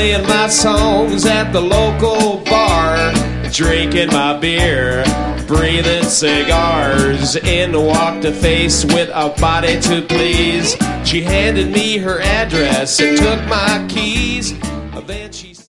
playing my songs at the local bar, drinking my beer, breathing cigars. In walked a face with a body to please. She handed me her address and took my keys. Then she